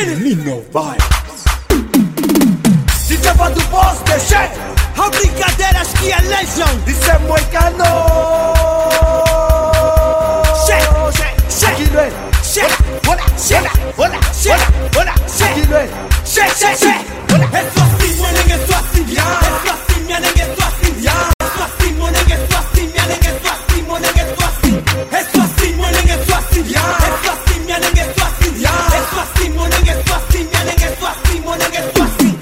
Nino vai. Se tava do boss, deixei a brincadeira que é legend. Isso é moicano. Aquilo é olá, olá, olá, aquilo é é só assim, minha nega, é só assim, é só assim, minha nega, é só assim, é só assim, minha nega, é só assim, minha nega, é só assim, minha nega, é só assim, é só assim, minha nega, é só assim, é só assim, minha nega, é só assim, é só assim, minha nega, é só assim, minha nega, é só assim, minha nega, é só assim.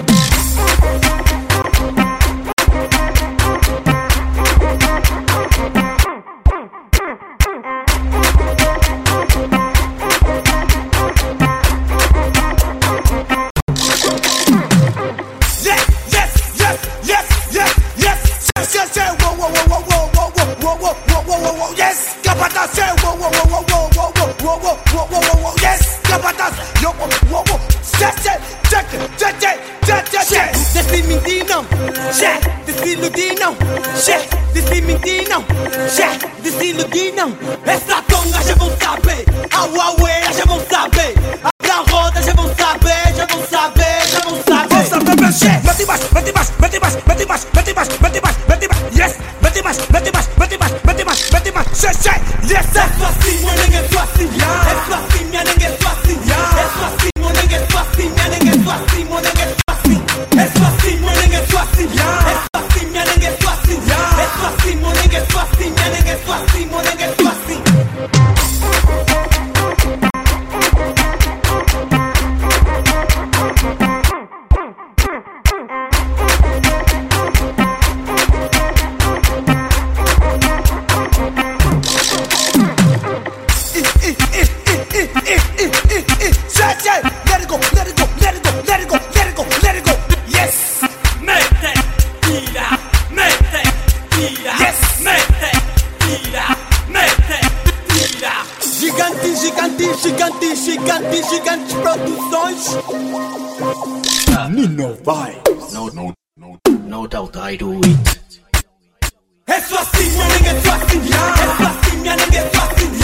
Essa tonga já vão saber, a Huawei já vão saber, a roda já vão saber, já vão saber, já vão saber. Vão saber mexer, mete mais, mete mais, mete mais, mete mais, mete mais, mete mais, mete mais, yes, mete mais, mete mais, mete mais, mete mais, mete mais, yes, é só assim, minha nega, é só assim, é só assim, minha nega, é só assim, é só assim, minha nega, é só assim, minha nega, é só assim, minha nega, é só assim, é só assim, minha nega, é só assim, é só assim, minha nega, é só assim, é só assim, minha nega, é só assim, minha nega, é só assim, minha nega, é só assim. Let it go, let it go, let it go, let it go, let it go, let it go. Yes. Mete, tira, mete, tira. Yes. Mete, tira, mete, tira. Gigante, gigante, gigante, gigante, gigante produções. Nino vai. No doubt I do it. É só assim, minha nega, é só assim, é só assim, minha nega, é só assim.